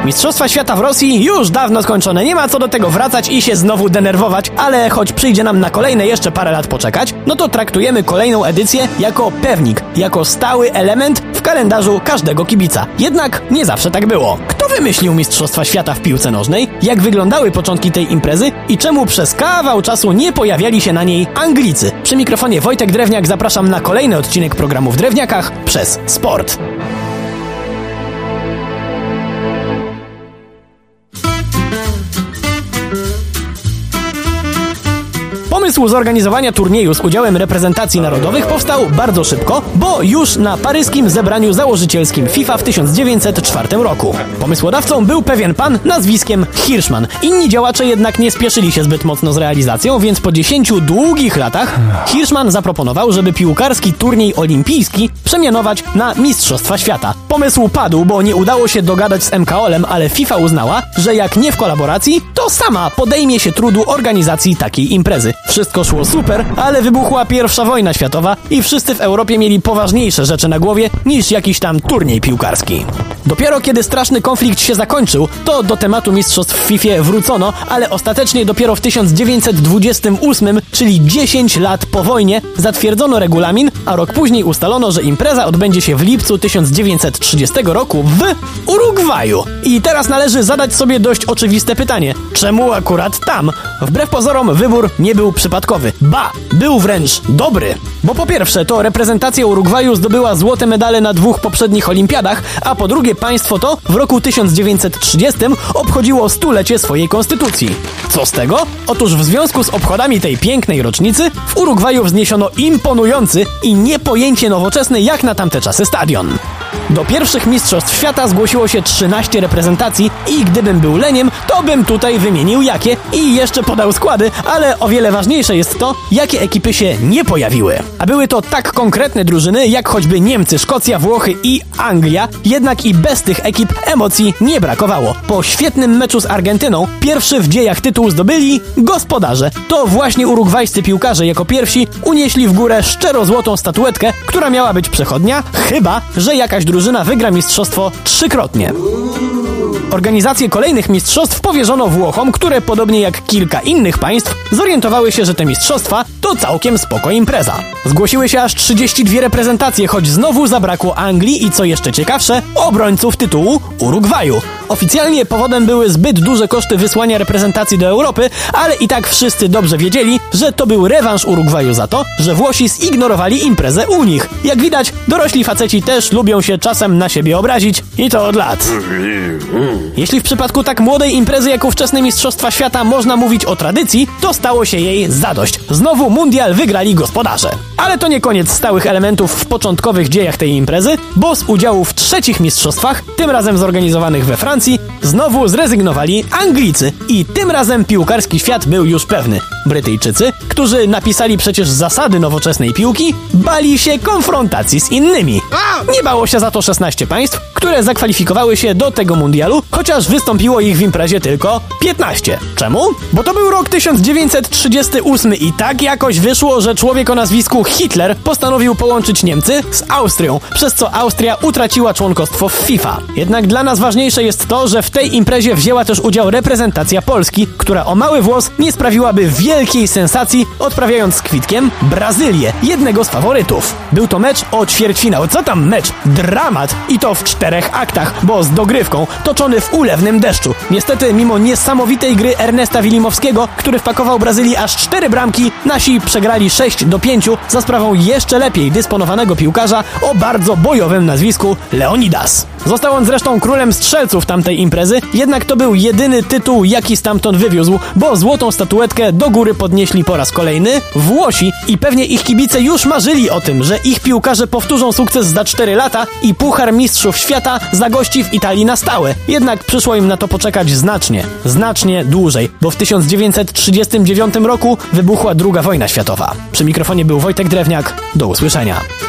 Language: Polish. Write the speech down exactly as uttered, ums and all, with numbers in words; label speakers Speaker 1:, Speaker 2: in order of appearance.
Speaker 1: Mistrzostwa Świata w Rosji już dawno skończone, nie ma co do tego wracać i się znowu denerwować, ale choć przyjdzie nam na kolejne jeszcze parę lat poczekać, no to traktujemy kolejną edycję jako pewnik, jako stały element w kalendarzu każdego kibica. Jednak nie zawsze tak było. Kto wymyślił Mistrzostwa Świata w piłce nożnej? Jak wyglądały początki tej imprezy? I czemu przez kawał czasu nie pojawiali się na niej Anglicy? Przy mikrofonie Wojtek Drewniak, zapraszam na kolejny odcinek programu w Drewniakach przez Sport. Pomysł zorganizowania turnieju z udziałem reprezentacji narodowych powstał bardzo szybko, bo już na paryskim zebraniu założycielskim FIFA w tysiąc dziewięćset czwartym roku. Pomysłodawcą był pewien pan nazwiskiem Hirschman. Inni działacze jednak nie spieszyli się zbyt mocno z realizacją, więc po dziesięciu długich latach Hirschman zaproponował, żeby piłkarski turniej olimpijski przemianować na Mistrzostwa Świata. Pomysł padł, bo nie udało się dogadać z M K O L-em, ale FIFA uznała, że jak nie w kolaboracji, to sama podejmie się trudu organizacji takiej imprezy. Wszystko szło super, ale wybuchła pierwsza wojna światowa i wszyscy w Europie mieli poważniejsze rzeczy na głowie niż jakiś tam turniej piłkarski. Dopiero kiedy straszny konflikt się zakończył, to do tematu mistrzostw w FIFA wrócono, ale ostatecznie dopiero w tysiąc dziewięćset dwudziestym ósmym, czyli dziesięć lat po wojnie, zatwierdzono regulamin, a rok później ustalono, że impreza odbędzie się w lipcu tysiąc dziewięćset trzydziestego roku w Urugwaju. I teraz należy zadać sobie dość oczywiste pytanie: czemu akurat tam? Wbrew pozorom wybór nie był przypadkowy. Ba, był wręcz dobry. Bo po pierwsze, to reprezentacja Urugwaju zdobyła złote medale na dwóch poprzednich olimpiadach, a po drugie państwo to w roku tysiąc dziewięćset trzydziestym obchodziło stulecie swojej konstytucji. Co z tego? Otóż w związku z obchodami tej pięknej rocznicy w Urugwaju wzniesiono imponujący i niepojęcie nowoczesny jak na tamte czasy stadion. Do pierwszych mistrzostw świata zgłosiło się trzynaście reprezentacji i gdybym był leniem, to bym tutaj wymienił jakie i jeszcze podał składy, ale o wiele ważniejsze jest to, jakie ekipy się nie pojawiły. A były to tak konkretne drużyny, jak choćby Niemcy, Szkocja, Włochy i Anglia, jednak i bez tych ekip emocji nie brakowało. Po świetnym meczu z Argentyną pierwszy w dziejach tytuł zdobyli gospodarze. To właśnie urugwajscy piłkarze jako pierwsi unieśli w górę szczero-złotą statuetkę, która miała być przechodnia, chyba że jakaś drużyna wygra mistrzostwo trzykrotnie. Organizację kolejnych mistrzostw powierzono Włochom, które podobnie jak kilka innych państw zorientowały się, że te mistrzostwa to całkiem spoko impreza. Zgłosiły się aż trzydzieści dwie reprezentacje, choć znowu zabrakło Anglii i co jeszcze ciekawsze, obrońców tytułu Urugwaju. Oficjalnie powodem były zbyt duże koszty wysłania reprezentacji do Europy, ale i tak wszyscy dobrze wiedzieli, że to był rewanż Urugwaju za to, że Włosi zignorowali imprezę u nich. Jak widać, dorośli faceci też lubią się czasem na siebie obrazić i to od lat. Jeśli w przypadku tak młodej imprezy jak ówczesne Mistrzostwa Świata można mówić o tradycji, to stało się jej zadość. Znowu mundial wygrali gospodarze. Ale to nie koniec stałych elementów w początkowych dziejach tej imprezy, bo z udziału w trzecich mistrzostwach, tym razem zorganizowanych we Francji, znowu zrezygnowali Anglicy. I tym razem piłkarski świat był już pewny. Brytyjczycy, którzy napisali przecież zasady nowoczesnej piłki, bali się konfrontacji z innymi. Nie bało się za to szesnaście państw, które zakwalifikowały się do tego mundialu, chociaż wystąpiło ich w imprezie tylko piętnaście. Czemu? Bo to był rok tysiąc dziewięćset trzydziesty ósmy i tak jakoś wyszło, że człowiek o nazwisku Hitler postanowił połączyć Niemcy z Austrią, przez co Austria utraciła członkostwo w FIFA. Jednak dla nas ważniejsze jest to, że w tej imprezie wzięła też udział reprezentacja Polski, która o mały włos nie sprawiłaby wielkiej sensacji, odprawiając z kwitkiem Brazylię, jednego z faworytów. Był to mecz o ćwierćfinał. Co tam mecz? Dramat! I to w czterech aktach, bo z dogrywką, toczony w ulewnym deszczu. Niestety, mimo niesamowitej gry Ernesta Wilimowskiego, który wpakował Brazylii aż cztery bramki, nasi przegrali sześć do pięciu za sprawą jeszcze lepiej dysponowanego piłkarza o bardzo bojowym nazwisku Leonidas. Został on zresztą królem strzelców tamtej imprezy, jednak to był jedyny tytuł, jaki stamtąd wywiózł, bo złotą statuetkę do góry podnieśli po raz kolejny Włosi i pewnie ich kibice już marzyli o tym, że ich piłkarze powtórzą sukces za cztery lata i Puchar Mistrzów Świata zagości w Italii na stałe. Jednak przyszło im na to poczekać znacznie, znacznie dłużej, bo w tysiąc dziewięćset trzydziestym dziewiątym roku wybuchła druga wojna światowa. Przy mikrofonie był Wojtek Drewniak. Do usłyszenia.